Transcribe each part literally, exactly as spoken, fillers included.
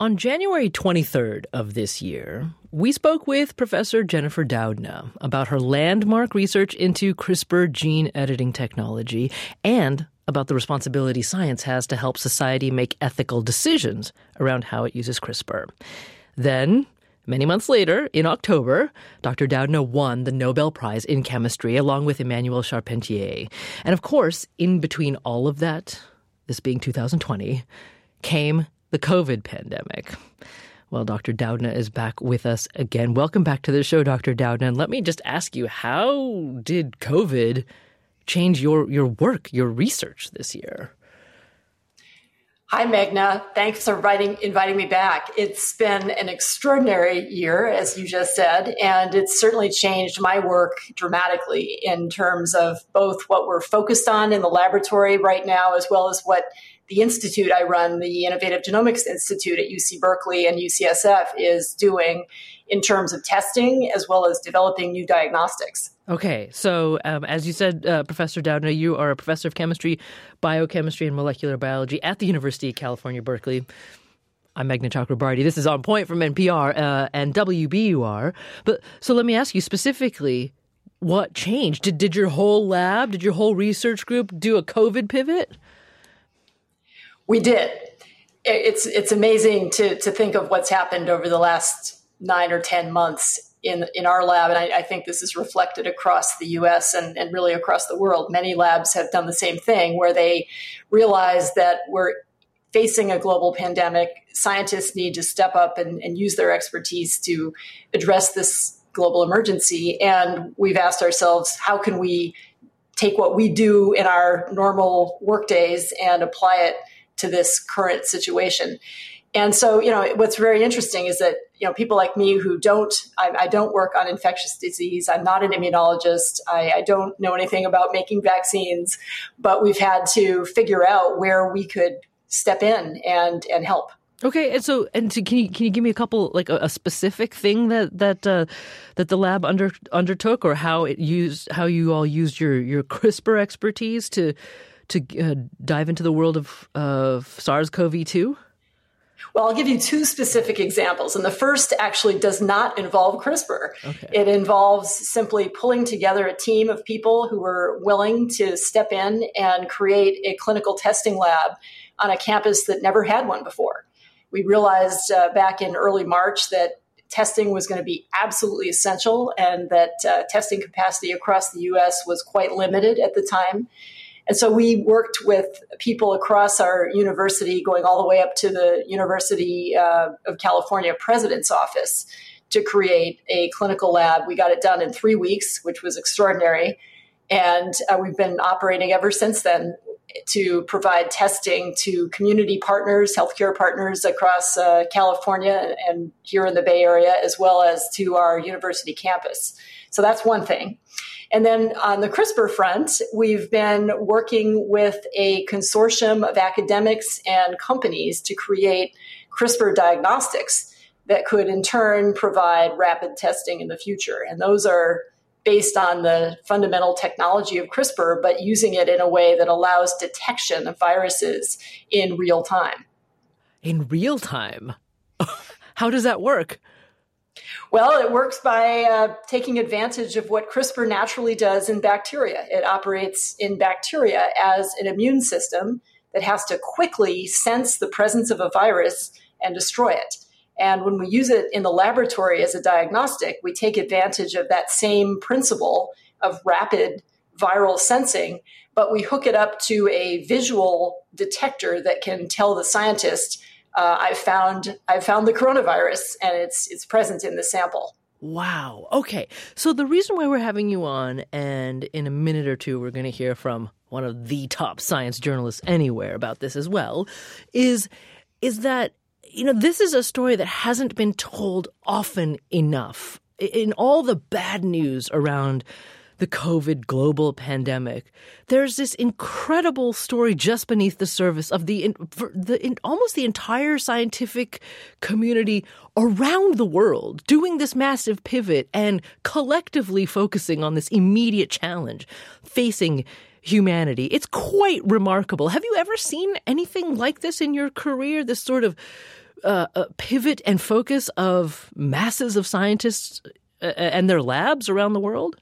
On January twenty-third of this year, we spoke with Professor Jennifer Doudna about her landmark research into CRISPR gene editing technology and about the responsibility science has to help society make ethical decisions around how it uses CRISPR. Then, many months later, in October, Doctor Doudna won the Nobel Prize in Chemistry along with Emmanuelle Charpentier. And of course, in between all of that, this being two thousand twenty, came the COVID pandemic. Well, Doctor Doudna is back with us again. Welcome back to the show, Doctor Doudna. And let me just ask you, how did COVID change your, your work, your research this year? Hi, Meghna. Thanks for writing, inviting me back. It's been an extraordinary year, as you just said, and it's certainly changed my work dramatically in terms of both what we're focused on in the laboratory right now, as well as what the institute I run, the Innovative Genomics Institute at U C Berkeley and U C S F, is doing in terms of testing as well as developing new diagnostics. Okay, so um, as you said, uh, Professor Doudna, you are a professor of chemistry, biochemistry, and molecular biology at the University of California, Berkeley. I'm Meghna Chakrabarty. This is On Point from N P R uh, and W B U R. But so let me ask you specifically, what changed? Did, did your whole lab, did your whole research group do a COVID pivot? We did. It's it's amazing to to think of what's happened over the last nine or ten months in in our lab, and I, I think this is reflected across the U S and, and really across the world. Many labs have done the same thing, where they realize that we're facing a global pandemic. Scientists need to step up and, and use their expertise to address this global emergency. And we've asked ourselves, how can we take what we do in our normal work days and apply it to this current situation? And so, you know, what's very interesting is that, you know, people like me who don't, I, I don't work on infectious disease. I'm not an immunologist. I, I don't know anything about making vaccines, but we've had to figure out where we could step in and, and help. Okay, and so, and so can you can you give me a couple, like a, a specific thing that that uh, that the lab under undertook, or how it used, how you all used your your CRISPR expertise to to uh, dive into the world of of SARS-C o V two? Well, I'll give you two specific examples. And the first actually does not involve CRISPR. Okay. It involves simply pulling together a team of people who were willing to step in and create a clinical testing lab on a campus that never had one before. We realized uh, back in early March that testing was going to be absolutely essential, and that uh, testing capacity across the U S was quite limited at the time. And so we worked with people across our university, going all the way up to the University uh, of California President's Office, to create a clinical lab. We got it done in three weeks, which was extraordinary. And uh, we've been operating ever since then to provide testing to community partners, healthcare partners across uh, California and here in the Bay Area, as well as to our university campus. So that's one thing. And then on the CRISPR front, we've been working with a consortium of academics and companies to create CRISPR diagnostics that could in turn provide rapid testing in the future. And those are based on the fundamental technology of CRISPR, but using it in a way that allows detection of viruses in real time. In real time? How does that work? Well, it works by uh, taking advantage of what CRISPR naturally does in bacteria. It operates in bacteria as an immune system that has to quickly sense the presence of a virus and destroy it. And when we use it in the laboratory as a diagnostic, we take advantage of that same principle of rapid viral sensing, but we hook it up to a visual detector that can tell the scientist, Uh, I found I found the coronavirus, and it's it's present in the sample. Wow. Okay. So the reason why we're having you on, and in a minute or two we're going to hear from one of the top science journalists anywhere about this as well, is is that, you know, this is a story that hasn't been told often enough. In all the bad news around the COVID global pandemic, there's this incredible story just beneath the surface of the, the in, almost the entire scientific community around the world doing this massive pivot and collectively focusing on this immediate challenge facing humanity. It's quite remarkable. Have you ever seen anything like this in your career? This sort of uh, uh, pivot and focus of masses of scientists uh, and their labs around the world?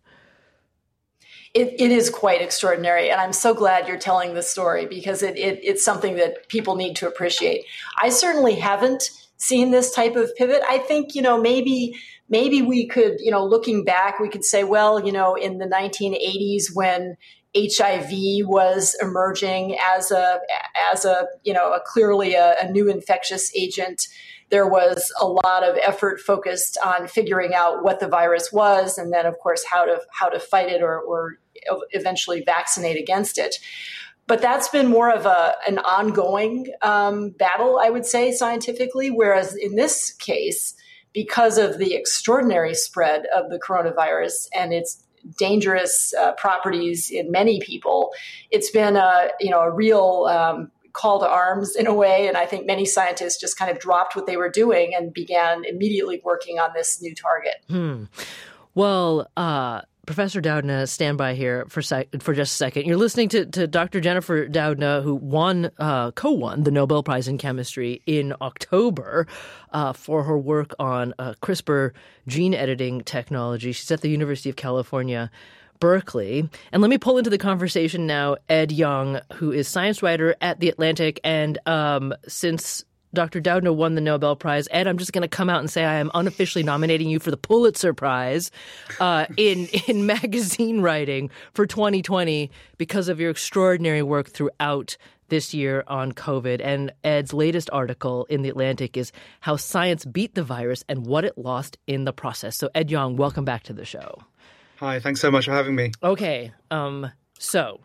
It, it is quite extraordinary. And I'm so glad you're telling this story because it, it, it's something that people need to appreciate. I certainly haven't seen this type of pivot. I think, you know, maybe maybe we could, you know, looking back, we could say, well, you know, in the nineteen eighties when H I V was emerging as a, as a, you know, a clearly a, a new infectious agent, there was a lot of effort focused on figuring out what the virus was, and then, of course, how to how to fight it or, or eventually vaccinate against it. But that's been more of a an ongoing um, battle, I would say, scientifically. Whereas in this case, because of the extraordinary spread of the coronavirus and its dangerous uh, properties in many people, it's been a you know a real um, call to arms in a way. And I think many scientists just kind of dropped what they were doing and began immediately working on this new target. Hmm. Well, uh, Professor Doudna, stand by here for sec- for just a second. You're listening to, to Doctor Jennifer Doudna, who won, uh, co-won the Nobel Prize in Chemistry in October uh, for her work on uh, CRISPR gene editing technology. She's at the University of California, Berkeley. And let me pull into the conversation now Ed Yong, who is science writer at The Atlantic. And um, since Doctor Doudna won the Nobel Prize, Ed, I'm just going to come out and say I am unofficially nominating you for the Pulitzer Prize uh, in in magazine writing for twenty twenty because of your extraordinary work throughout this year on COVID. And Ed's latest article in The Atlantic is How Science Beat the Virus and What It Lost in the Process. So Ed Yong, welcome back to the show. Hi, thanks so much for having me. Okay, um, so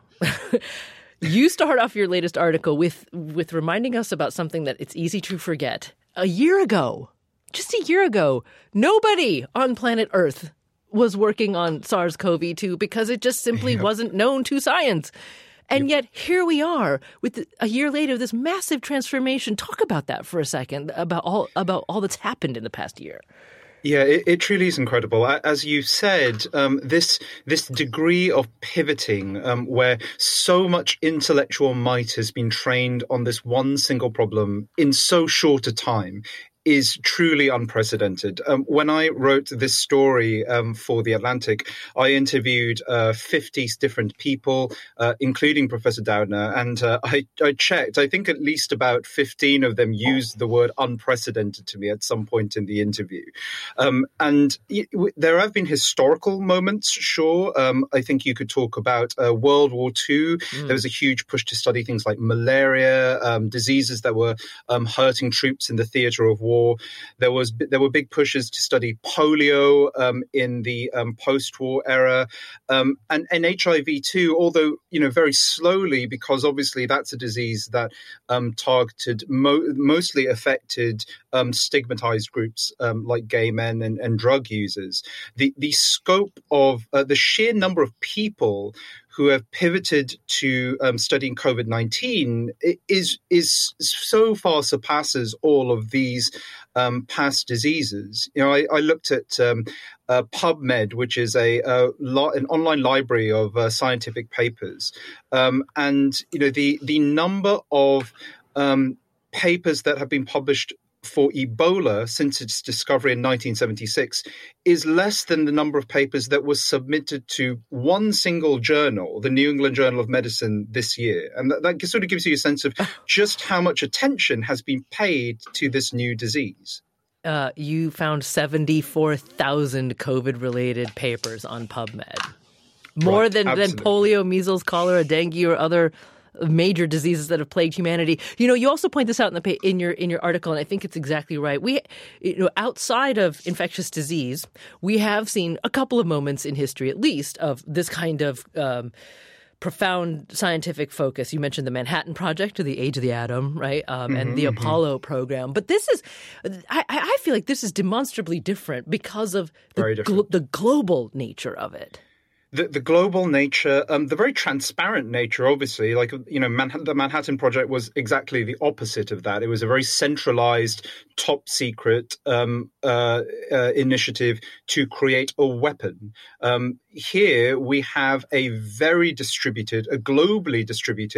you start off your latest article with with reminding us about something that it's easy to forget. A year ago, just a year ago, nobody on planet Earth was working on SARS-C o V two because it just simply yep. wasn't known to science. And yet here we are with a year later, this massive transformation. Talk about that for a second, about all about all that's happened in the past year. Yeah, it, it truly is incredible. As you said, um, this this degree of pivoting, um, where so much intellectual might has been trained on this one single problem in so short a time, is truly unprecedented. Um, when I wrote this story um, for The Atlantic, I interviewed uh, fifty different people, uh, including Professor Doudna, and uh, I, I checked. I think at least about fifteen of them used the word unprecedented to me at some point in the interview. Um, and y- w- there have been historical moments, sure. Um, I think you could talk about uh, World War Two. Mm. There was a huge push to study things like malaria, um, diseases that were um, hurting troops in the theater of war. There was there were big pushes to study polio um, in the um, post-war era, um, and, and H I V too. Although you know very slowly, because obviously that's a disease that um, targeted mo- mostly affected um, stigmatized groups um, like gay men and, and drug users. The the scope of uh, the sheer number of people who have pivoted to um, studying COVID nineteen is is so far surpasses all of these um, past diseases. You know, I, I looked at um, uh, PubMed, which is a, a an online library of uh, scientific papers, um, and you know the the number of um, papers that have been published for Ebola since its discovery in nineteen seventy-six is less than the number of papers that was submitted to one single journal, the New England Journal of Medicine, this year. And that, that sort of gives you a sense of just how much attention has been paid to this new disease. Uh, you found seventy-four thousand COVID-related papers on PubMed. More right, than, than polio, measles, cholera, dengue, or other major diseases that have plagued humanity. You know, you also point this out in the in your in your article, and I think it's exactly right. We, you know, outside of infectious disease, we have seen a couple of moments in history, at least, of this kind of um, profound scientific focus. You mentioned the Manhattan Project, or the Age of the Atom, right, um, mm-hmm, and the mm-hmm. Apollo program. But this is, I, I feel like this is demonstrably different because of the, gl- the global nature of it. The, the global nature, um, the very transparent nature, obviously, like, you know, Manhattan, the Manhattan Project was exactly the opposite of that. It was a very centralized, top secret um, uh, uh, initiative to create a weapon. Um, here we have a very distributed, a globally distributed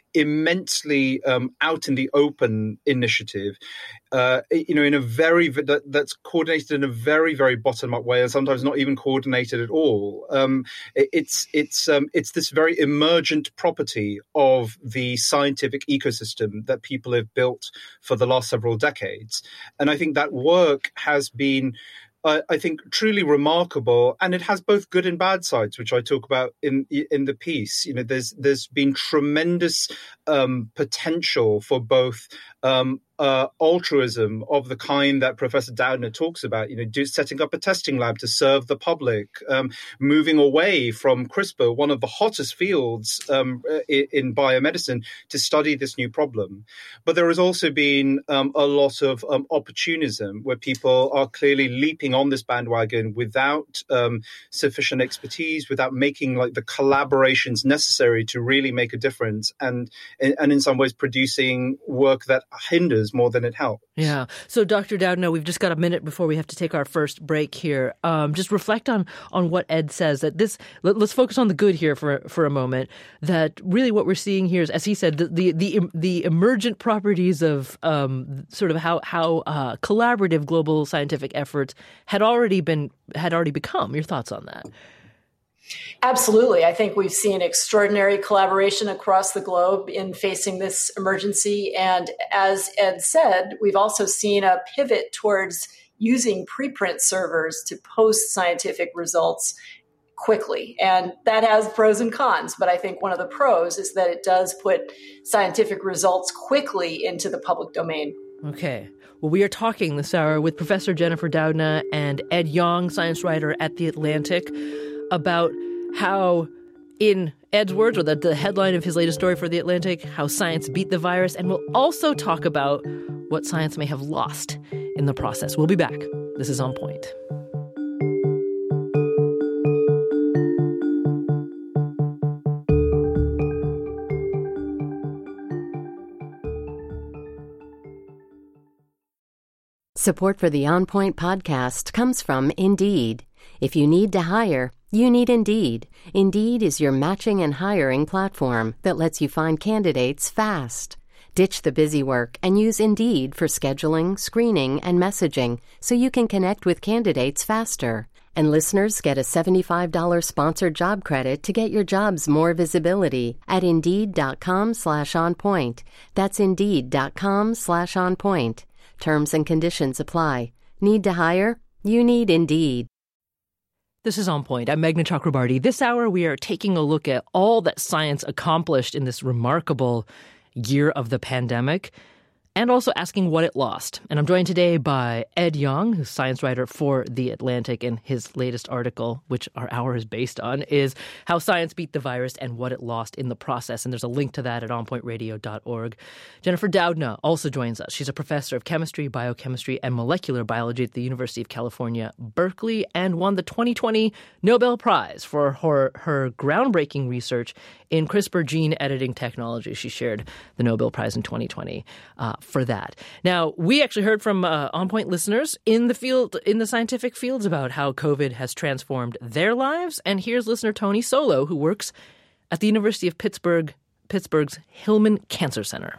immensely um, out in the open initiative, uh, you know, in a very that, that's coordinated in a very very bottom up way, and sometimes not even coordinated at all. Um, it, it's it's um, it's this very emergent property of the scientific ecosystem that people have built for the last several decades, and I think that work has been. Uh, I think truly remarkable, and it has both good and bad sides, which I talk about in in the piece. You know, there's there's been tremendous um, potential for both um, uh, altruism of the kind that Professor Doudna talks about. You know, do, setting up a testing lab to serve the public, um, moving away from CRISPR, one of the hottest fields um, in, in biomedicine, to study this new problem. But there has also been um, a lot of um, opportunism, where people are clearly leaping on this bandwagon without um, sufficient expertise, without making like the collaborations necessary to really make a difference, and and in some ways producing work that hinders more than it helps. Yeah. So, Doctor Doudna, we've just got a minute before we have to take our first break here. Um, just reflect on on what Ed says. That this let, let's focus on the good here for for a moment. That really what we're seeing here is, as he said, the the the, the emergent properties of um, sort of how how uh, collaborative global scientific efforts had already been had already become. Your thoughts on that? Absolutely. I think we've seen extraordinary collaboration across the globe in facing this emergency. And as Ed said, we've also seen a pivot towards using preprint servers to post scientific results quickly. And that has pros and cons. But I think one of the pros is that it does put scientific results quickly into the public domain. Okay. Well, we are talking this hour with Professor Jennifer Doudna and Ed Yong, science writer at The Atlantic, about how, in Ed's words, or the, the headline of his latest story for The Atlantic, how science beat the virus. And we'll also talk about what science may have lost in the process. We'll be back. This is On Point. Support for the On Point podcast comes from Indeed. If you need to hire, you need Indeed. Indeed is your matching and hiring platform that lets you find candidates fast. Ditch the busy work and use Indeed for scheduling, screening, and messaging so you can connect with candidates faster. And listeners get a seventy-five dollars sponsored job credit to get your jobs more visibility at Indeed.com slash on point. That's Indeed.com slash on point. Terms and conditions apply. Need to hire? You need Indeed. This is On Point. I'm Meghna Chakrabarti. This hour, we are taking a look at all that science accomplished in this remarkable year of the pandemic, and also asking what it lost. And I'm joined today by Ed Yong, who's science writer for The Atlantic, and his latest article, which our hour is based on, is How Science Beat the Virus and What It Lost in the Process. And there's a link to that at on point radio dot org. Jennifer Doudna also joins us. She's a professor of chemistry, biochemistry, and molecular biology at the University of California, Berkeley, and won the twenty twenty Nobel Prize for her, her groundbreaking research in CRISPR gene editing technology. She shared the Nobel Prize in twenty twenty uh, for that. Now, we actually heard from uh, On Point listeners in the field, in the scientific fields, about how COVID has transformed their lives. And here's listener Tony Solo, who works at the University of Pittsburgh, Pittsburgh's Hillman Cancer Center.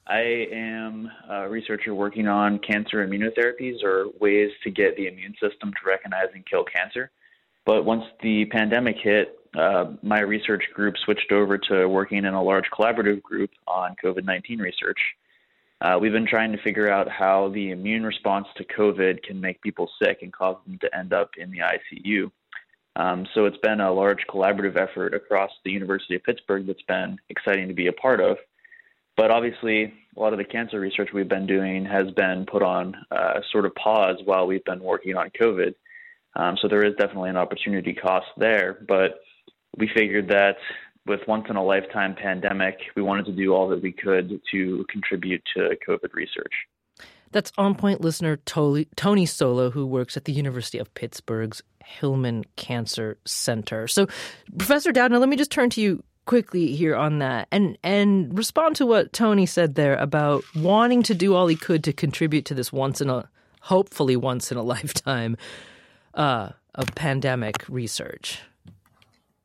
I am a researcher working on cancer immunotherapies, or ways to get the immune system to recognize and kill cancer. But once the pandemic hit, uh, my research group switched over to working in a large collaborative group on COVID nineteen research. Uh, we've been trying to figure out how the immune response to COVID can make people sick and cause them to end up in the I C U. Um, so it's been a large collaborative effort across the University of Pittsburgh that's been exciting to be a part of. But obviously, a lot of the cancer research we've been doing has been put on uh, sort of pause while we've been working on COVID. Um, so there is definitely an opportunity cost there. But we figured that with once-in-a-lifetime pandemic, we wanted to do all that we could to contribute to COVID research. That's On Point listener Tony Solo, who works at the University of Pittsburgh's Hillman Cancer Center. So, Professor Doudna, let me just turn to you quickly here on that and, and respond to what Tony said there about wanting to do all he could to contribute to this once-in-a, hopefully once-in-a-lifetime uh, of pandemic research.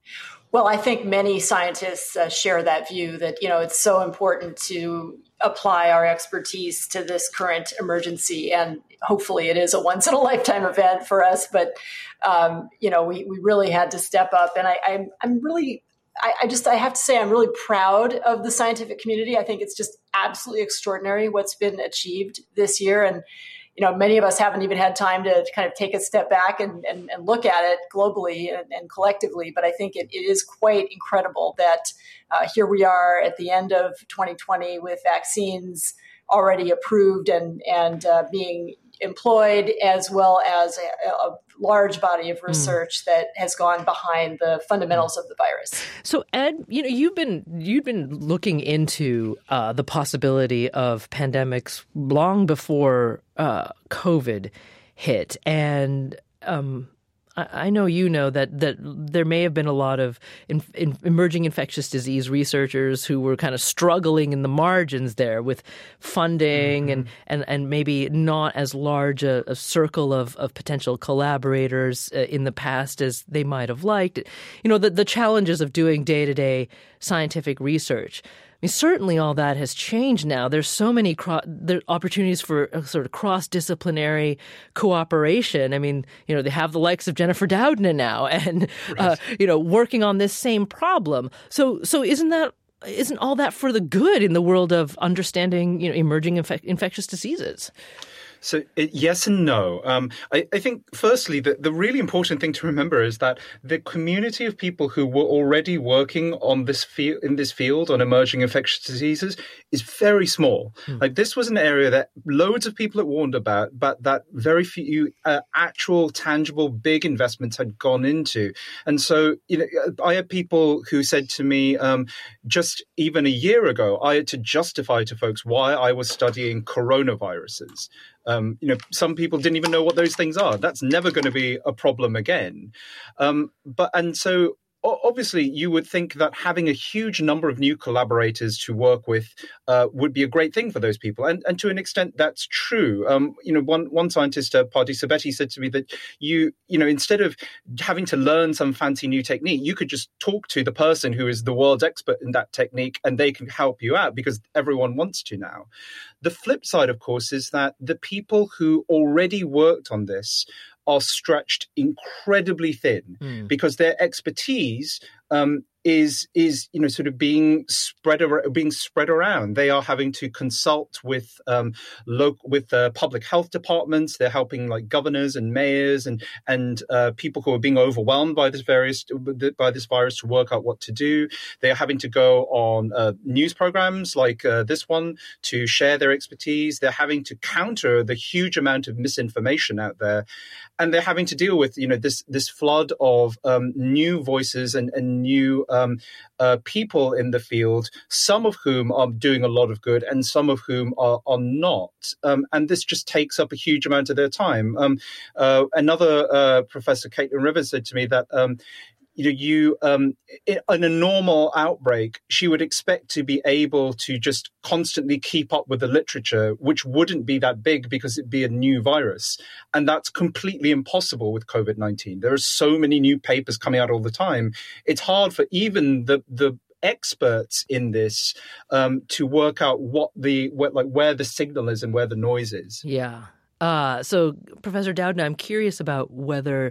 Well, I think many scientists uh, share that view that, you know, it's so important to apply our expertise to this current emergency. And hopefully it is a once in a lifetime event for us. But, um, you know, we, we really had to step up. And I, I'm, I'm really, I, I just, I have to say, I'm really proud of the scientific community. I think it's just absolutely extraordinary what's been achieved this year. And, you know, many of us haven't even had time to kind of take a step back and, and, and look at it globally and, and collectively. But I think it, it is quite incredible that uh, here we are at the end of twenty twenty with vaccines already approved and, and uh, being employed, as well as a, a large body of research mm. that has gone behind the fundamentals of the virus. So, Ed, you know, you've been you've been looking into uh, the possibility of pandemics long before uh, COVID hit, and um, I, I know you know that that there may have been a lot of in, in emerging infectious disease researchers who were kind of struggling in the margins there with funding mm-hmm. and, and, and maybe not as large a, a circle of, of potential collaborators uh, in the past as they might have liked. You know, the, the challenges of doing day-to-day scientific research. I mean, certainly all that has changed now. There's so many cro- there opportunities for a sort of cross-disciplinary cooperation. I mean, you know, they have the likes of Jennifer Doudna now and, right. uh, you know, working on this same problem. So so isn't that isn't all that for the good in the world of understanding, you know, emerging infe- infectious diseases? So it, yes and no. Um, I, I think, firstly, the, the really important thing to remember is that the community of people who were already working on this field, in this field on emerging infectious diseases is very small. Mm. Like this was an area that loads of people had warned about, but that very few uh, actual, tangible, big investments had gone into. And so, you know, I had people who said to me, um, just even a year ago, I had to justify to folks why I was studying coronaviruses. Um, you know, some people didn't even know what those things are. That's never going to be a problem again. Um, but and so obviously you would think that having a huge number of new collaborators to work with uh, would be a great thing for those people. And, and to an extent, that's true. Um, you know, one one scientist, uh, Pardis Sabeti, said to me that you, you know, instead of having to learn some fancy new technique, you could just talk to the person who is the world's expert in that technique and they can help you out because everyone wants to now. The flip side, of course, is that the people who already worked on this are stretched incredibly thin mm. because their expertise um, is is you know sort of being spread ar- being spread around. They are having to consult with um, local with uh, public health departments. They're helping like governors and mayors and and uh, people who are being overwhelmed by this various by this virus to work out what to do. They are having to go on uh, news programs like uh, this one to share their expertise. They're having to counter the huge amount of misinformation out there, and they're having to deal with you know this this flood of um, new voices and and new um, uh, people in the field, some of whom are doing a lot of good and some of whom are, are not. Um, and this just takes up a huge amount of their time. Um, uh, another uh, professor, Caitlin Rivers, said to me that um, you know, you um, in a normal outbreak, she would expect to be able to just constantly keep up with the literature, which wouldn't be that big because it'd be a new virus. And that's completely impossible with COVID nineteen. There are so many new papers coming out all the time. It's hard for even the the experts in this um, to work out what the what, like where the signal is and where the noise is. Yeah. Uh, so, Professor Doudna, I'm curious about whether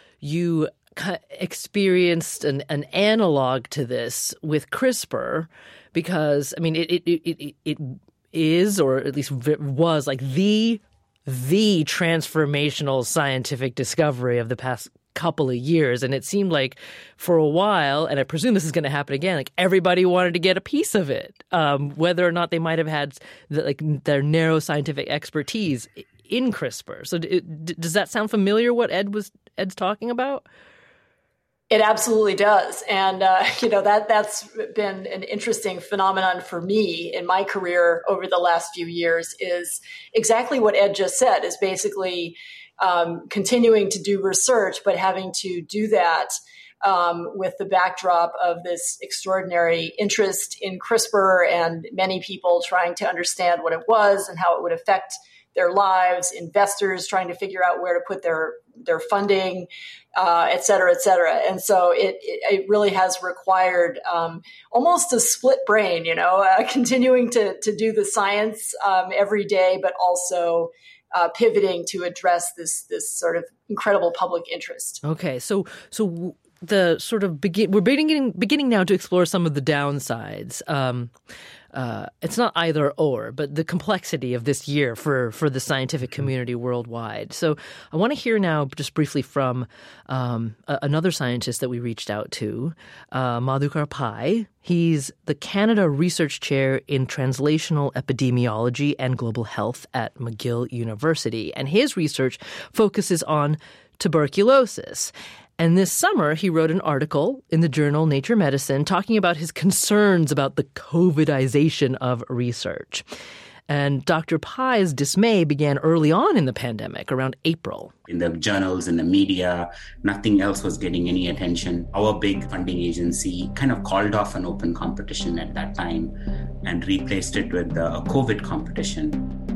you experienced an, an analog to this with CRISPR, because I mean it it it it is, or at least was, like the the transformational scientific discovery of the past couple of years, and it seemed like for a while, and I presume this is going to happen again, like everybody wanted to get a piece of it, um, whether or not they might have had the, like their narrow scientific expertise in CRISPR. So, it, does that sound familiar? What Ed was Ed's talking about? It absolutely does. And, uh, you know, that that's been an interesting phenomenon for me in my career over the last few years, is exactly what Ed just said, is basically um, continuing to do research, but having to do that um, with the backdrop of this extraordinary interest in CRISPR and many people trying to understand what it was and how it would affect their lives, investors trying to figure out where to put their their funding, uh, et cetera, et cetera. And so it it, it really has required um, almost a split brain, you know, uh, continuing to to do the science um, every day, but also uh, pivoting to address this this sort of incredible public interest. Okay, so so the sort of begin we're beginning beginning now to explore some of the downsides. Um, Uh, it's not either or, but the complexity of this year for, for the scientific community worldwide. So I want to hear now just briefly from um, a, another scientist that we reached out to, uh, Madhukar Pai. He's the Canada Research Chair in Translational Epidemiology and Global Health at McGill University. And his research focuses on tuberculosis. And this summer, he wrote an article in the journal Nature Medicine talking about his concerns about the COVIDization of research. And Doctor Pai's dismay began early on in the pandemic, around April. In the journals, in the media, nothing else was getting any attention. Our big funding agency kind of called off an open competition at that time and replaced it with a COVID competition.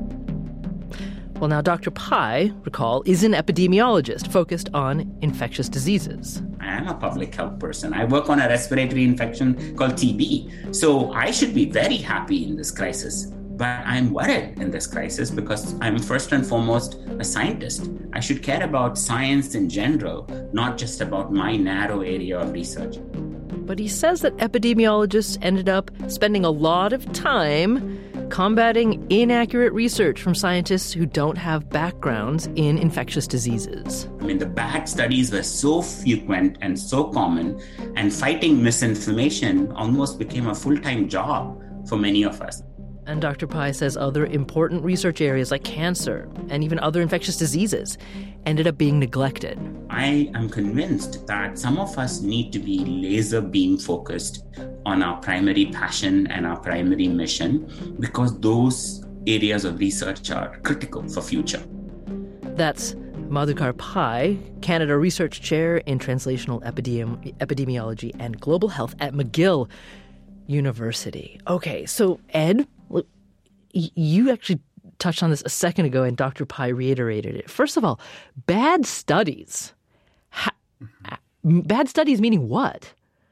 Well, now Doctor Pai, recall, is an epidemiologist focused on infectious diseases. I am a public health person. I work on a respiratory infection called T B. So I should be very happy in this crisis. But I'm worried in this crisis because I'm first and foremost a scientist. I should care about science in general, not just about my narrow area of research. But he says that epidemiologists ended up spending a lot of time combating inaccurate research from scientists who don't have backgrounds in infectious diseases. I mean, the bad studies were so frequent and so common, and fighting misinformation almost became a full-time job for many of us. And Doctor Pai says other important research areas like cancer and even other infectious diseases ended up being neglected. I am convinced that some of us need to be laser beam focused on our primary passion and our primary mission, because those areas of research are critical for future. That's Madhukar Pai, Canada Research Chair in Translational Epidemi- Epidemiology and Global Health at McGill University. Okay, so Ed, look, you actually touched on this a second ago, and Doctor Pai reiterated it. First of all, bad studies. Ha- bad studies meaning what?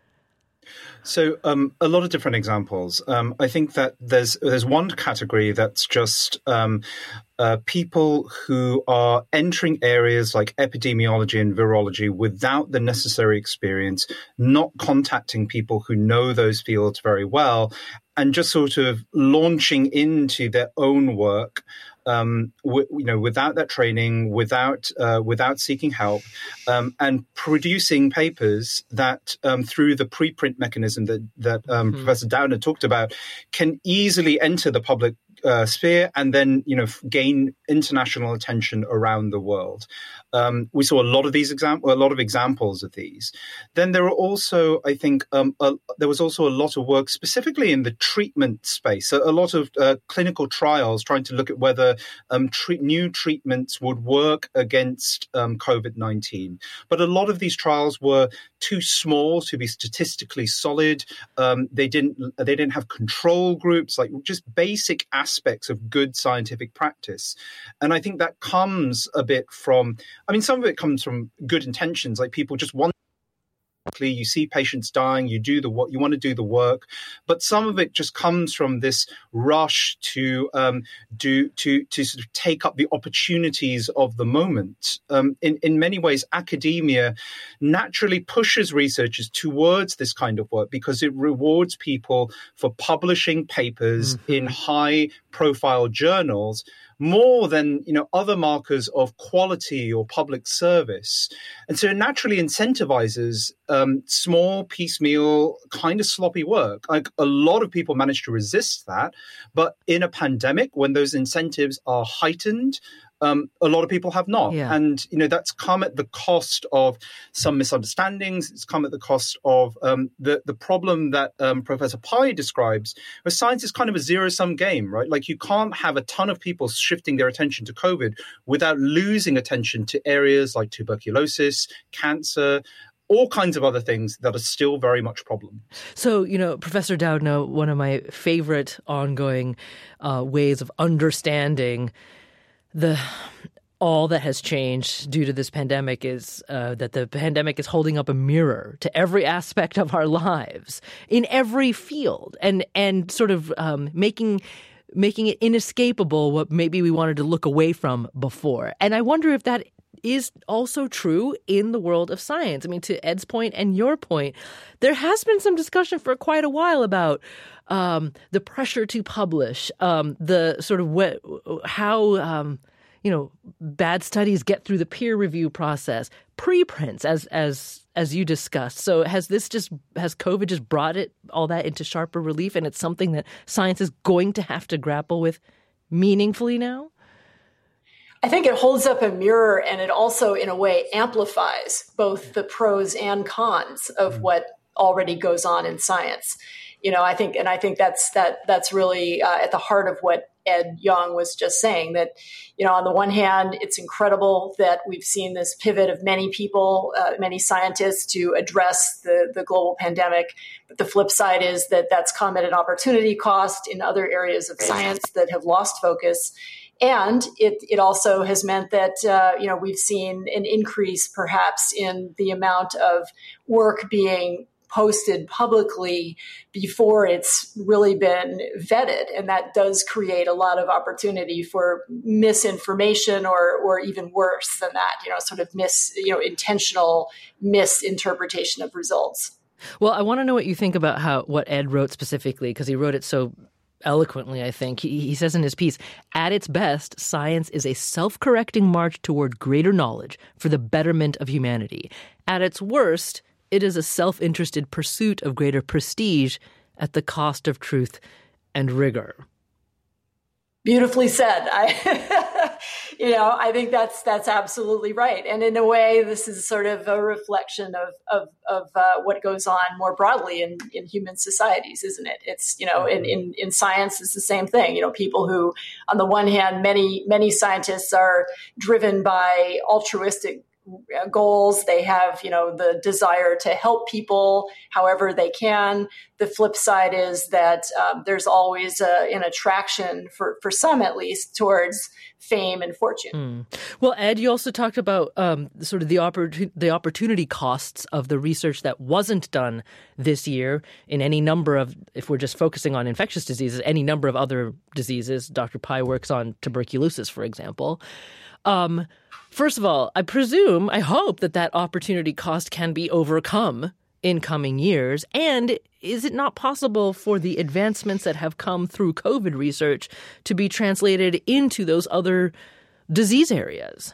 So um, a lot of different examples. Um, I think that there's there's one category that's just um, uh, people who are entering areas like epidemiology and virology without the necessary experience, not contacting people who know those fields very well, and just sort of launching into their own work. Um, w- you know, without that training, without uh, without seeking help, um, and producing papers that, um, through the preprint mechanism that that um, mm-hmm. Professor Doudna talked about, can easily enter the public uh, sphere and then, you know, f- gain international attention around the world. Um, we saw a lot of these examples, a lot of examples of these. Then there are also, I think, um, a, there was also a lot of work specifically in the treatment space. So a lot of uh, clinical trials trying to look at whether um, tre- new treatments would work against um, COVID nineteen. But a lot of these trials were too small to be statistically solid. Um, they didn't they didn't have control groups, like just basic aspects of good scientific practice. And I think that comes a bit from, I mean, some of it comes from good intentions, like people just want. You see patients dying, you do the what you want to do the work, but some of it just comes from this rush to um, do to to sort of take up the opportunities of the moment. Um, in in many ways, academia naturally pushes researchers towards this kind of work because it rewards people for publishing papers mm-hmm. in high-profile journals, more than, you know, other markers of quality or public service. And so it naturally incentivizes um, small, piecemeal, kind of sloppy work. Like, a lot of people manage to resist that. But in a pandemic, when those incentives are heightened, Um, a lot of people have not. Yeah. And, you know, that's come at the cost of some misunderstandings. It's come at the cost of um, the, the problem that um, Professor Pai describes, where science is kind of a zero-sum game, right? Like, you can't have a ton of people shifting their attention to COVID without losing attention to areas like tuberculosis, cancer, all kinds of other things that are still very much a problem. So, you know, Professor Doudna, one of my favorite ongoing uh, ways of understanding the all that has changed due to this pandemic is uh, that the pandemic is holding up a mirror to every aspect of our lives in every field, and and sort of um, making making it inescapable what maybe we wanted to look away from before. And I wonder if that is also true in the world of science. I mean, to Ed's point and your point, there has been some discussion for quite a while about um, the pressure to publish, um, the sort of what, how, um, you know, bad studies get through the peer review process, preprints, as as as you discussed. So has this just has COVID just brought it all that into sharper relief, and it's something that science is going to have to grapple with meaningfully now? I think it holds up a mirror, and it also, in a way, amplifies both the pros and cons of what already goes on in science. You know, I think, and I think that's that that's really uh, at the heart of what Ed Yong was just saying, that, you know, on the one hand, it's incredible that we've seen this pivot of many people, uh, many scientists to address the, the global pandemic. But the flip side is that that's come at an opportunity cost in other areas of science that have lost focus. And it, it also has meant that, uh, you know, we've seen an increase perhaps in the amount of work being posted publicly before it's really been vetted. And that does create a lot of opportunity for misinformation, or or even worse than that, you know, sort of mis, you know, intentional misinterpretation of results. Well, I want to know what you think about how what Ed wrote specifically, because he wrote it so eloquently, I think. He, he says in his piece, at its best, science is a self-correcting march toward greater knowledge for the betterment of humanity. At its worst, it is a self-interested pursuit of greater prestige at the cost of truth and rigor. Beautifully said. I, you know, I think that's that's absolutely right. And in a way, this is sort of a reflection of of, of uh, what goes on more broadly in, in human societies, isn't it? It's, you know, in, in, in science, it's the same thing. You know, people who, on the one hand, many, many scientists are driven by altruistic goals. They have, you know, the desire to help people however they can. The flip side is that um, there's always a, an attraction, for, for some at least, towards fame and fortune. Mm. Well, Ed, you also talked about um, sort of the, oppor- the opportunity costs of the research that wasn't done this year in any number of, if we're just focusing on infectious diseases, any number of other diseases. Doctor Pai works on tuberculosis, for example. Um, first of all, I presume, I hope that that opportunity cost can be overcome in coming years. And is it not possible for the advancements that have come through COVID research to be translated into those other disease areas?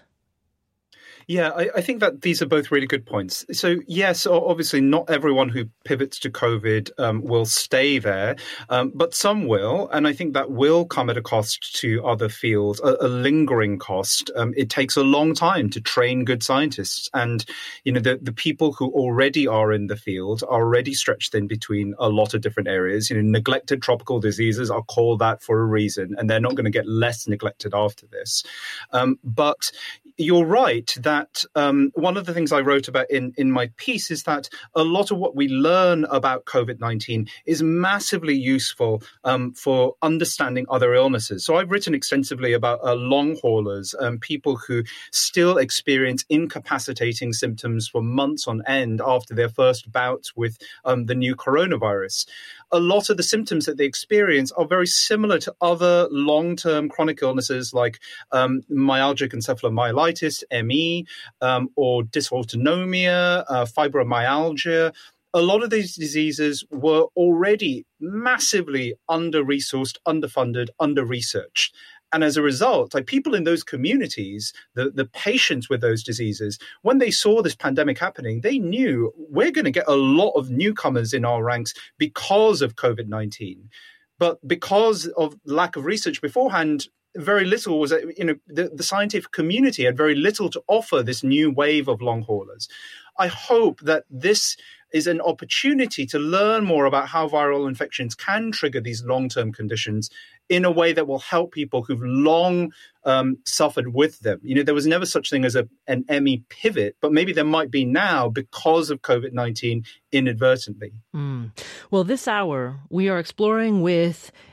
Yeah, I, I think that these are both really good points. So, yes, obviously not everyone who pivots to COVID um, will stay there, um, but some will. And I think that will come at a cost to other fields, a, a lingering cost. Um, it takes a long time to train good scientists. And, you know, the, the people who already are in the field are already stretched thin between a lot of different areas. You know, neglected tropical diseases are called that for a reason, and they're not going to get less neglected after this. Um, but you're right that um, one of the things I wrote about in, in my piece is that a lot of what we learn about COVID nineteen is massively useful um, for understanding other illnesses. So I've written extensively about uh, long haulers, um, people who still experience incapacitating symptoms for months on end after their first bout with um, the new coronavirus. A lot of the symptoms that they experience are very similar to other long-term chronic illnesses like um, myalgic encephalomyelitis, M E, um, or dysautonomia, uh, fibromyalgia. A lot of these diseases were already massively under-resourced, underfunded, under-researched. And as a result, like people in those communities, the, the patients with those diseases, when they saw this pandemic happening, they knew we're going to get a lot of newcomers in our ranks because of COVID nineteen. But because of lack of research beforehand, very little was, you know, the, the scientific community had very little to offer this new wave of long haulers. I hope that this is an opportunity to learn more about how viral infections can trigger these long-term conditions in a way that will help people who've long um, suffered with them. You know, there was never such thing as a, an M E pivot, but maybe there might be now because of COVID nineteen inadvertently. Mm. Well, this hour, we are exploring with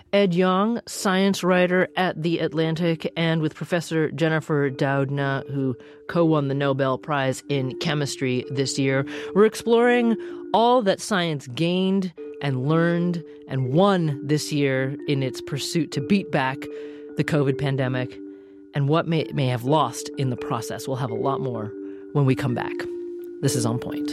Ed Yong, science writer at The Atlantic, and with Professor Jennifer Doudna, who co-won the Nobel Prize in Chemistry this year. We're exploring all that science gained and learned and won this year in its pursuit to beat back the COVID pandemic and what may, may have lost in the process. We'll have a lot more when we come back. This is On Point.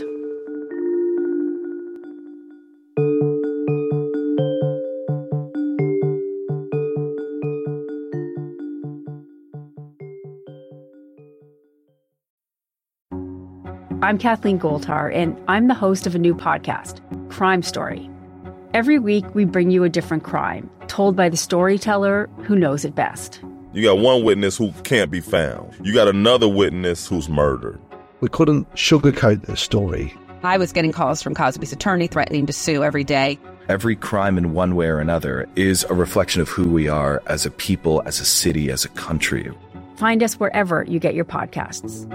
I'm Kathleen Goldhar, and I'm the host of a new podcast, Crime Story. Every week, we bring you a different crime, told by the storyteller who knows it best. You got one witness who can't be found. You got another witness who's murdered. We couldn't sugarcoat this story. I was getting calls from Cosby's attorney threatening to sue every day. Every crime in one way or another is a reflection of who we are as a people, as a city, as a country. Find us wherever you get your podcasts.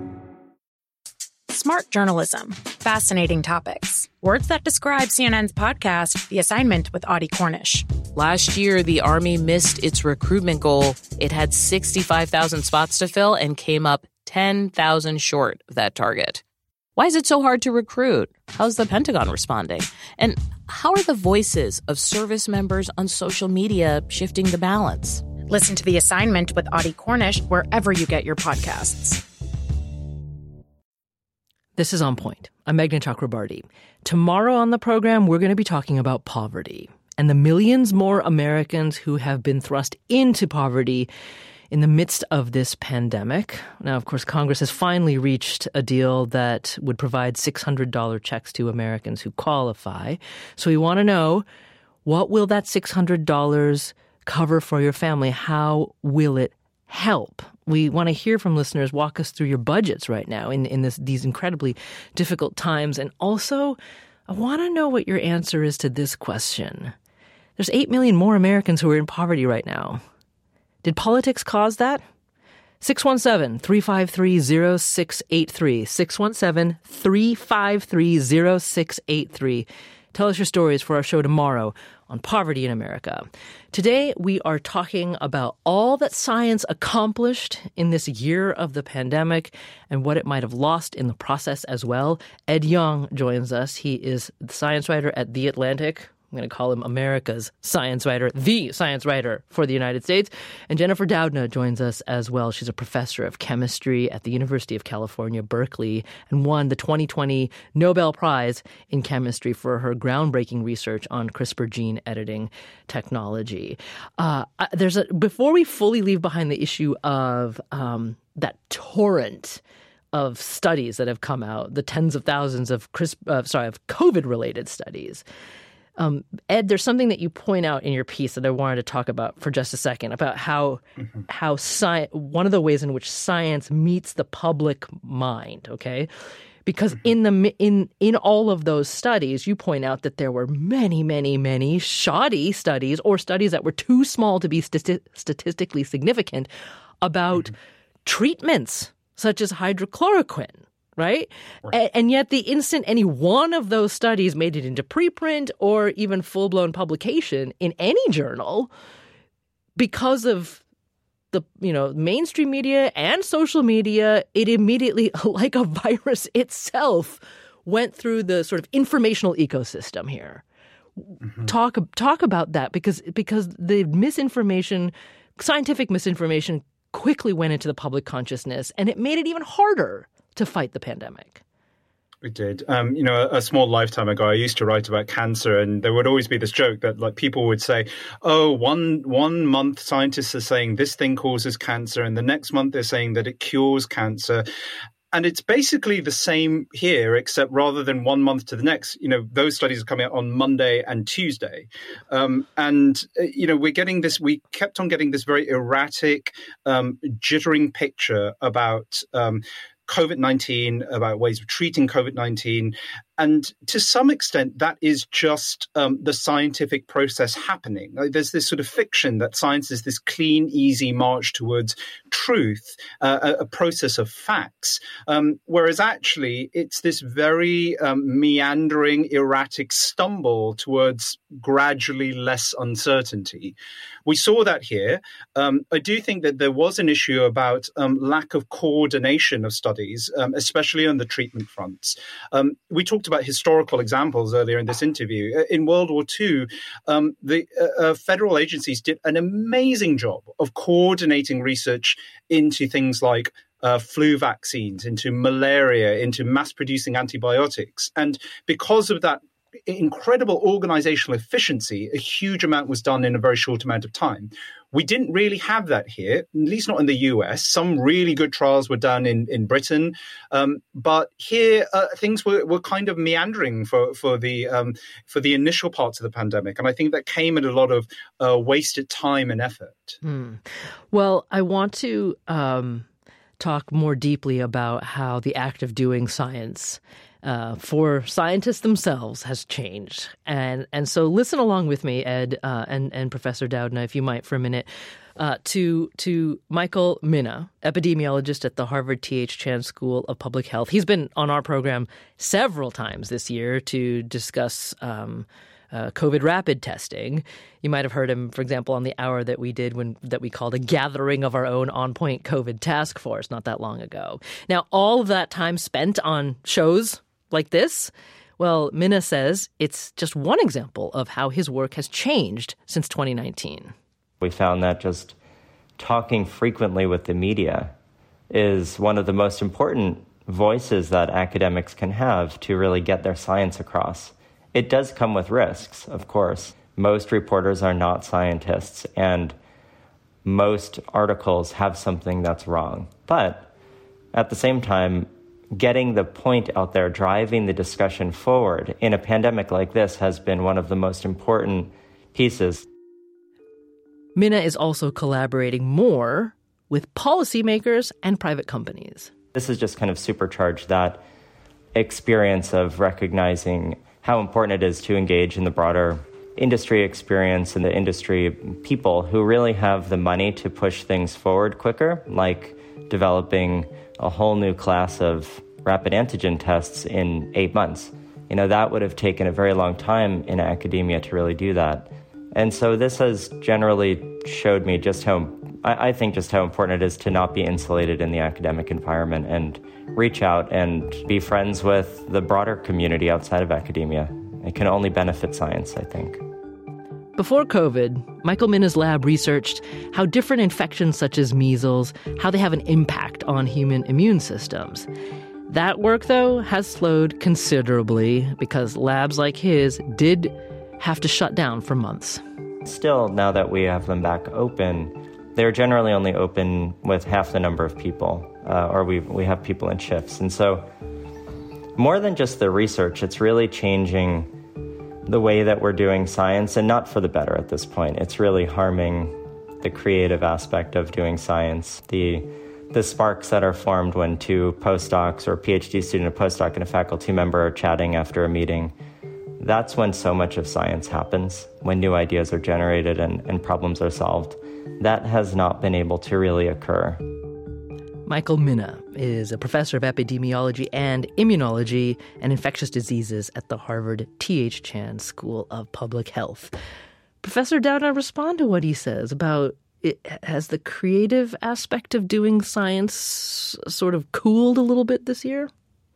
Smart journalism. Fascinating topics. Words that describe C N N's podcast, The Assignment with Audie Cornish. Last year, the Army missed its recruitment goal. It had sixty-five thousand spots to fill and came up ten thousand short of that target. Why is it so hard to recruit? How's the Pentagon responding? And how are the voices of service members on social media shifting the balance? Listen to The Assignment with Audie Cornish wherever you get your podcasts. This is On Point. I'm Meghna Chakrabarti. Tomorrow on the program, we're going to be talking about poverty and the millions more Americans who have been thrust into poverty in the midst of this pandemic. Now, of course, Congress has finally reached a deal that would provide six hundred dollars checks to Americans who qualify. So we want to know, what will that six hundred dollars cover for your family? How will it help? We want to hear from listeners. Walk us through your budgets right now in, in this, these incredibly difficult times. And also, I want to know what your answer is to this question. There's eight million more Americans who are in poverty right now. Did politics cause that? six one seven, three five three, zero six eight three. six one seven, three five three, zero six eight three. Tell us your stories for our show tomorrow on poverty in America. Today, we are talking about all that science accomplished in this year of the pandemic and what it might have lost in the process as well. Ed Yong joins us. He is the science writer at The Atlantic. I'm going to call him America's science writer, the science writer for the United States. And Jennifer Doudna joins us as well. She's a professor of chemistry at the University of California, Berkeley, and won the twenty twenty Nobel Prize in Chemistry for her groundbreaking research on CRISPR gene editing technology. Uh, there's a, before we fully leave behind the issue of um, that torrent of studies that have come out, the tens of thousands of CRISPR, uh, sorry, of COVID-related studies. Um, Ed, there's something that you point out in your piece that I wanted to talk about for just a second, about how mm-hmm. how sci- one of the ways in which science meets the public mind, okay? Because mm-hmm. in the in in all of those studies, you point out that there were many, many, many shoddy studies or studies that were too small to be stati- statistically significant about mm-hmm. treatments such as hydrochloroquine. Right? right. A- and yet the instant any one of those studies made it into preprint or even full-blown publication in any journal, because of the, you know, mainstream media and social media, it immediately, like a virus itself, went through the sort of informational ecosystem here. Mm-hmm. Talk talk about that, because because the misinformation, scientific misinformation, quickly went into the public consciousness, and it made it even harder to fight the pandemic. We did. Um, you know, a, a small lifetime ago, I used to write about cancer, and there would always be this joke that, like, people would say, oh, one one month scientists are saying this thing causes cancer, and the next month they're saying that it cures cancer. And it's basically the same here, except rather than one month to the next, you know, those studies are coming out on Monday and Tuesday. Um, and, you know, we're getting this, we kept on getting this very erratic, um, jittering picture about um COVID nineteen, about ways of treating COVID nineteen. and to some extent, that is just um, the scientific process happening. Like, there's this sort of fiction that science is this clean, easy march towards truth, uh, a, a process of facts, um, whereas actually it's this very um, meandering, erratic stumble towards gradually less uncertainty. We saw that here. Um, I do think that there was an issue about um, lack of coordination of studies, um, especially on the treatment fronts. Um, we talked about historical examples earlier in this interview. In World War Two, um, the uh, uh, federal agencies did an amazing job of coordinating research into things like Uh, flu vaccines, into malaria, into mass-producing antibiotics. And because of that incredible organizational efficiency, a huge amount was done in a very short amount of time. We didn't really have that here, at least not in the U S. Some really good trials were done in, in Britain. Um, but here, uh, things were, were kind of meandering for, for, the, um, for the initial parts of the pandemic. And I think that came at a lot of uh, wasted time and effort. Hmm. Well, I want to um, talk more deeply about how the act of doing science Uh, for scientists themselves has changed. And and so listen along with me, Ed, uh, and, and Professor Doudna, if you might, for a minute, uh, to to Michael Mina, epidemiologist at the Harvard T H Chan School of Public Health. He's been on our program several times this year to discuss um, uh, COVID rapid testing. You might have heard him, for example, on the hour that we did when that we called a gathering of our own on-point COVID task force not that long ago. Now, all of that time spent on shows like this, well, Mina says it's just one example of how his work has changed since twenty nineteen. We found that just talking frequently with the media is one of the most important voices that academics can have to really get their science across. It does come with risks, of course. Most reporters are not scientists, and most articles have something that's wrong. But at the same time, getting the point out there, driving the discussion forward in a pandemic like this has been one of the most important pieces. Mina is also collaborating more with policymakers and private companies. This has just kind of supercharged that experience of recognizing how important it is to engage in the broader industry experience and the industry people who really have the money to push things forward quicker, like developing a whole new class of rapid antigen tests in eight months. You know, that would have taken a very long time in academia to really do that. And so this has generally showed me just how, I, I think just how important it is to not be insulated in the academic environment and reach out and be friends with the broader community outside of academia. It can only benefit science, I think. Before COVID, Michael Mina's lab researched how different infections such as measles, how they have an impact on human immune systems. That work, though, has slowed considerably because labs like his did have to shut down for months. Still, now that we have them back open, they're generally only open with half the number of people, uh, or we we have people in shifts. And so more than just the research, it's really changing the way that we're doing science, and not for the better at this point. It's really harming the creative aspect of doing science. The the sparks that are formed when two postdocs or a PhD student, a postdoc, and a faculty member are chatting after a meeting, that's when so much of science happens, when new ideas are generated and, and problems are solved. That has not been able to really occur. Michael Mina is a professor of epidemiology and immunology and infectious diseases at the Harvard T H Chan School of Public Health. Professor Doudna, respond to what he says about it. Has the creative aspect of doing science sort of cooled a little bit this year?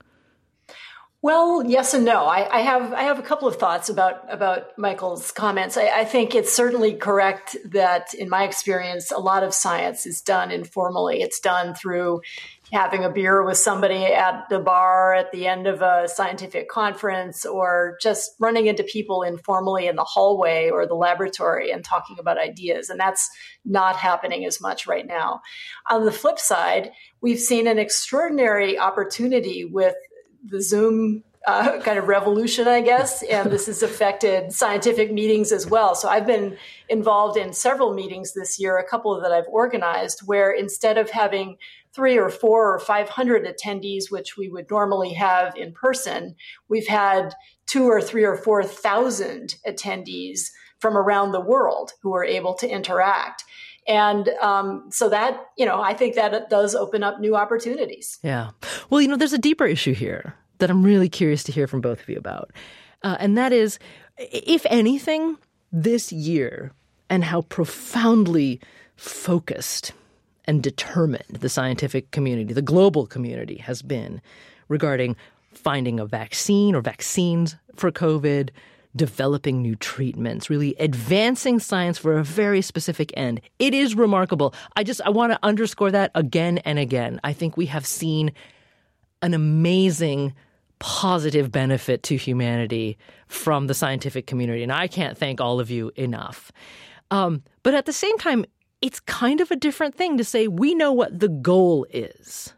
Well, yes and no. I, I have I have a couple of thoughts about about Michael's comments. I, I think it's certainly correct that, in my experience, a lot of science is done informally. It's done through having a beer with somebody at the bar at the end of a scientific conference, or just running into people informally in the hallway or the laboratory and talking about ideas. And that's not happening as much right now. On the flip side, we've seen an extraordinary opportunity with the Zoom uh, kind of revolution, I guess, and this has affected scientific meetings as well. So I've been involved in several meetings this year, a couple that I've organized, where instead of having three or four or five hundred attendees, which we would normally have in person, we've had two or three or four thousand attendees from around the world who are able to interact. And um, so that, you know, I think that it does open up new opportunities. Yeah. Well, you know, there's a deeper issue here that I'm really curious to hear from both of you about. Uh, and that is, if anything, this year and how profoundly focused and determined the scientific community, the global community, has been regarding finding a vaccine or vaccines for COVID, developing new treatments, really advancing science for a very specific end. It is remarkable. I just, I want to underscore that again and again. I think we have seen an amazing positive benefit to humanity from the scientific community. And I can't thank all of you enough. Um, but at the same time, it's kind of a different thing to say we know what the goal is.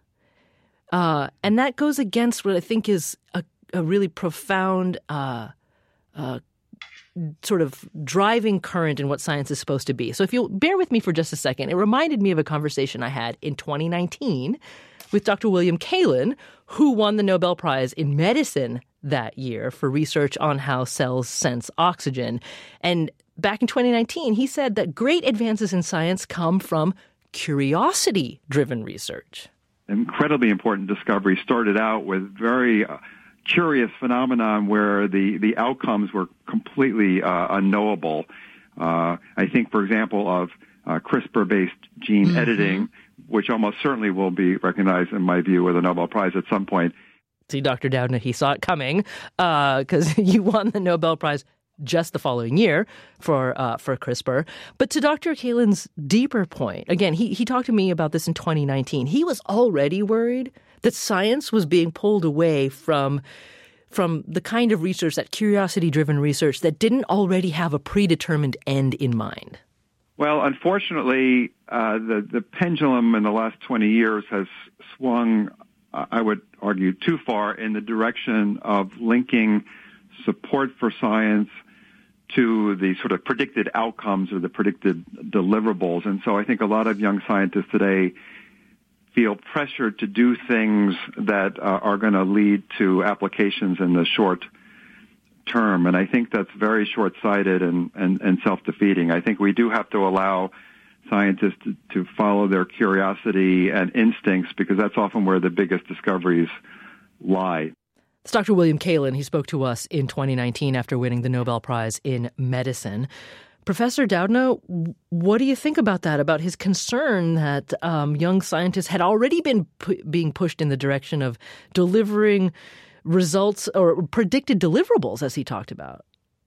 Uh, and that goes against what I think is a, a really profound uh, uh, sort of driving current in what science is supposed to be. So if you'll bear with me for just a second, it reminded me of a conversation I had in twenty nineteen with Doctor William Kaelin, who won the Nobel Prize in Medicine that year for research on how cells sense oxygen. And back in twenty nineteen, he said that great advances in science come from curiosity-driven research. Incredibly important discovery started out with very uh, curious phenomenon where the, the outcomes were completely uh, unknowable. Uh, I think, for example, of uh, CRISPR-based gene mm-hmm. editing, which almost certainly will be recognized, in my view, with a Nobel Prize at some point. See, Doctor Doudna, he saw it coming because uh, you won the Nobel Prize just the following year for uh, for CRISPR. But to Doctor Kaelin's deeper point, again, he, he talked to me about this in twenty nineteen. He was already worried that science was being pulled away from from the kind of research, that curiosity-driven research that didn't already have a predetermined end in mind. Well, unfortunately, uh, the, the pendulum in the last twenty years has swung, uh, I would argue, too far in the direction of linking support for science to the sort of predicted outcomes or the predicted deliverables. And so I think a lot of young scientists today feel pressured to do things that uh, are going to lead to applications in the short term. And I think that's very short-sighted and, and, and self-defeating. I think we do have to allow scientists to, to follow their curiosity and instincts, because that's often where the biggest discoveries lie. It's Doctor William Kaelin. He spoke to us in twenty nineteen after winning the Nobel Prize in Medicine. Professor Doudna, what do you think about that, about his concern that um, young scientists had already been pu- being pushed in the direction of delivering results or predicted deliverables, as he talked about?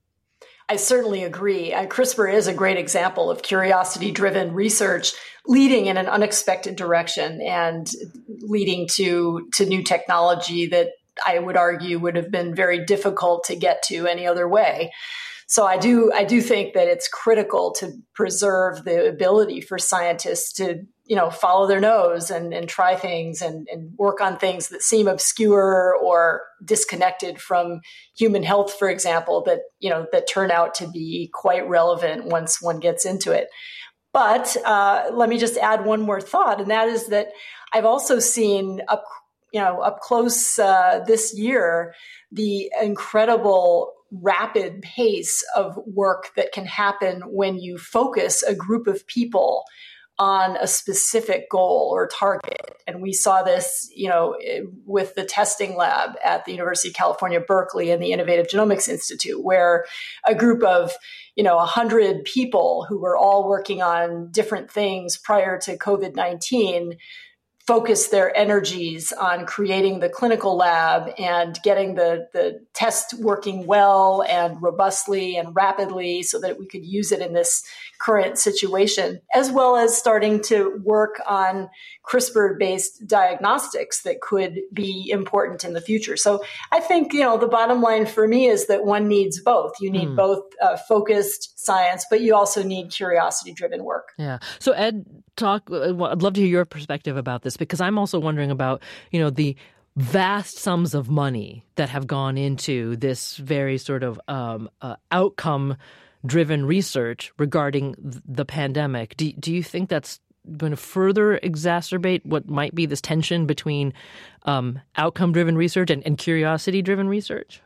I certainly agree. And CRISPR is a great example of curiosity-driven research leading in an unexpected direction and leading to, to new technology that I would argue would have been very difficult to get to any other way. So I do I do think that it's critical to preserve the ability for scientists to, you know, follow their nose and, and try things and, and work on things that seem obscure or disconnected from human health, for example, that, you know, that turn out to be quite relevant once one gets into it. But uh, let me just add one more thought, and that is that I've also seen up, you know, up close uh, this year the incredible rapid pace of work that can happen when you focus a group of people on a specific goal or target. And we saw this, you know, with the testing lab at the University of California, Berkeley, and the Innovative Genomics Institute, where a group of, you know, one hundred people who were all working on different things prior to COVID nineteen focus their energies on creating the clinical lab and getting the, the test working well and robustly and rapidly so that we could use it in this current situation, as well as starting to work on CRISPR-based diagnostics that could be important in the future. So I think, you know, the bottom line for me is that one needs both. You need mm. both uh, focused science, but you also need curiosity-driven work. Yeah. So Ed, talk. I'd love to hear your perspective about this, because I'm also wondering about, you know, the vast sums of money that have gone into this very sort of um, uh, outcome-driven research regarding the pandemic. Do, do you think that's going to further exacerbate what might be this tension between um, outcome-driven research and, and curiosity-driven research?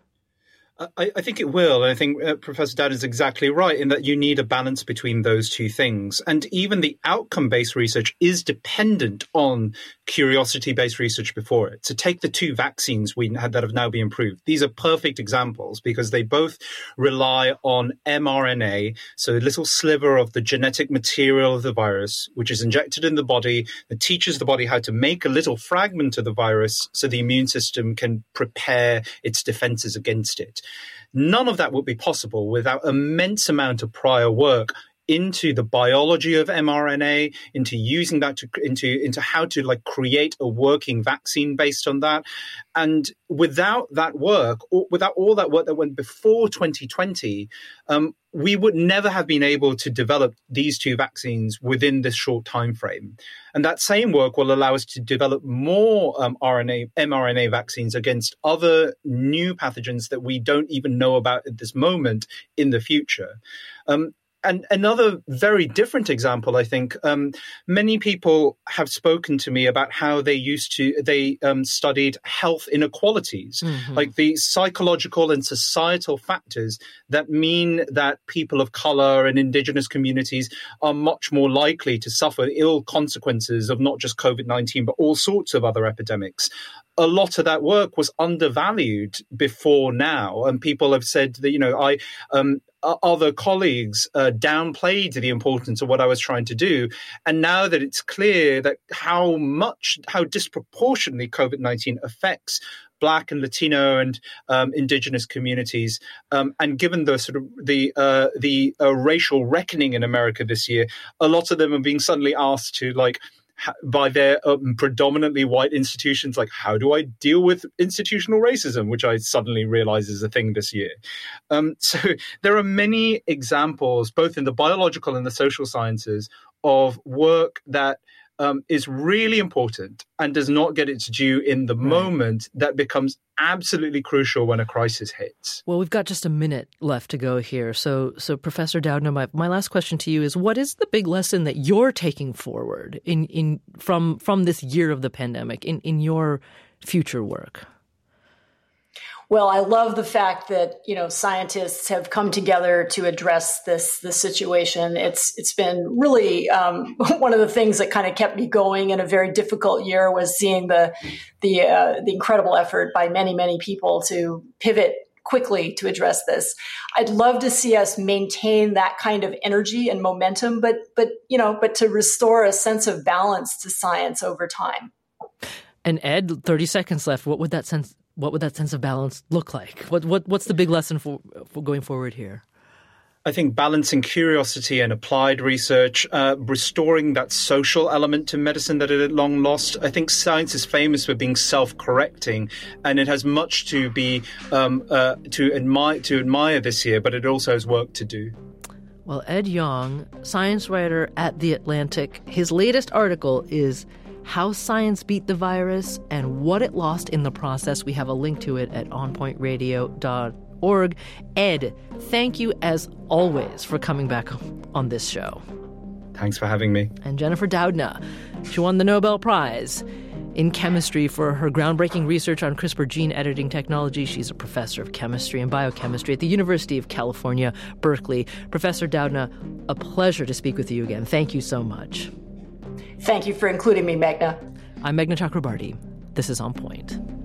I, I think it will. And I think uh, Professor Doudna is exactly right in that you need a balance between those two things. And even the outcome-based research is dependent on curiosity-based research before it. So take the two vaccines we had that have now been approved. These are perfect examples because they both rely on mRNA, so a little sliver of the genetic material of the virus, which is injected in the body that teaches the body how to make a little fragment of the virus so the immune system can prepare its defenses against it. None of that would be possible without immense amount of prior work into the biology of mRNA, into using that to into into how to like create a working vaccine based on that. And without that work, or without all that work that went before twenty twenty, um, we would never have been able to develop these two vaccines within this short time frame. And that same work will allow us to develop more um, R N A, mRNA vaccines against other new pathogens that we don't even know about at this moment in the future. Um, And another very different example, I think, um, many people have spoken to me about how they used to, they um, studied health inequalities, mm-hmm. like the psychological and societal factors that mean that people of color and indigenous communities are much more likely to suffer ill consequences of not just COVID nineteen, but all sorts of other epidemics. A lot of that work was undervalued before now. And people have said that, you know, I, um, other colleagues uh, downplayed the importance of what I was trying to do. And now that it's clear that how much, how disproportionately COVID nineteen affects Black and Latino and um, indigenous communities, um, and given the sort of the uh, the uh, racial reckoning in America this year, a lot of them are being suddenly asked to like, by their um, predominantly white institutions, like, how do I deal with institutional racism, which I suddenly realize is a thing this year. Um, so there are many examples, both in the biological and the social sciences, of work that um, is really important and does not get its due in the right. moment that becomes absolutely crucial when a crisis hits. Well, we've got just a minute left to go here. So, so Professor Doudna, my, my last question to you is, what is the big lesson that you're taking forward in, in from from this year of the pandemic in, in your future work? Well, I love the fact that, you know, scientists have come together to address this this situation. It's it's been really um, one of the things that kind of kept me going in a very difficult year was seeing the the uh, the incredible effort by many many people to pivot quickly to address this. I'd love to see us maintain that kind of energy and momentum, but but you know, but to restore a sense of balance to science over time. And Ed, thirty seconds left. What would that sense? What would that sense of balance look like? What what what's the big lesson for, for going forward here? I think balancing curiosity and applied research, uh, restoring that social element to medicine that it had long lost. I think science is famous for being self-correcting, and it has much to be um, uh, to admire to admire this year, but it also has work to do. Well, Ed Yong, science writer at The Atlantic, his latest article is How Science Beat the Virus and What It Lost in the Process. We have a link to it at on point radio dot org. Ed, thank you as always for coming back on this show. Thanks for having me. And Jennifer Doudna, she won the Nobel Prize in chemistry for her groundbreaking research on CRISPR gene editing technology. She's a professor of chemistry and biochemistry at the University of California, Berkeley. Professor Doudna, a pleasure to speak with you again. Thank you so much. Thank you for including me, Meghna. I'm Meghna Chakrabarti. This is On Point.